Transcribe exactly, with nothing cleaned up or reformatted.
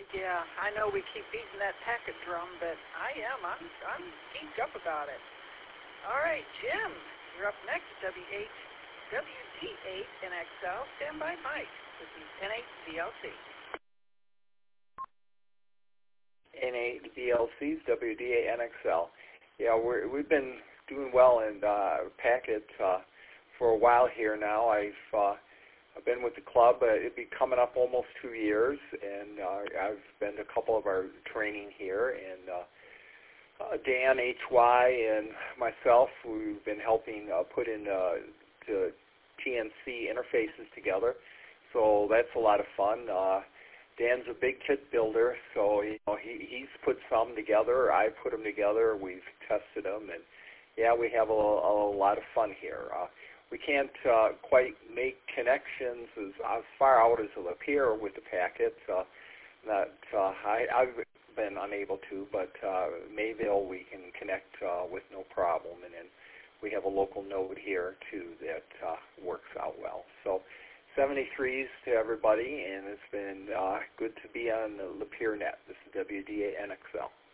Yeah, I know we keep beating that packet drum, but I am. I'm, I'm geeked up about it. All right, Jim, you're up next. W eight W D eight N X L. Stand by, Mike. This is N eight V L C. N eight V L C's W D eight N X L. Yeah, we're, we've been doing well in uh, packet uh, for a while here now. I've uh, I've been with the club. Uh, it'd be coming up almost two years, and uh, I've been to a couple of our training here. And uh, uh, Dan H Y and myself, we've been helping uh, put in uh, the T N C interfaces together. So that's a lot of fun. Uh, Dan's a big kit builder, so you know he he's put some together. I put them together. We've tested them, and yeah, we have a, a lot of fun here. Uh, we can't uh, quite make connections as, as far out as Lapeer with the packets. Uh, that uh, I, I've been unable to, but uh, Mayville we can connect uh, with no problem, and then we have a local node here too that uh, works out well. So seventy-threes to everybody, and it's been uh, good to be on the Lapeer net. This is W D eight N X L.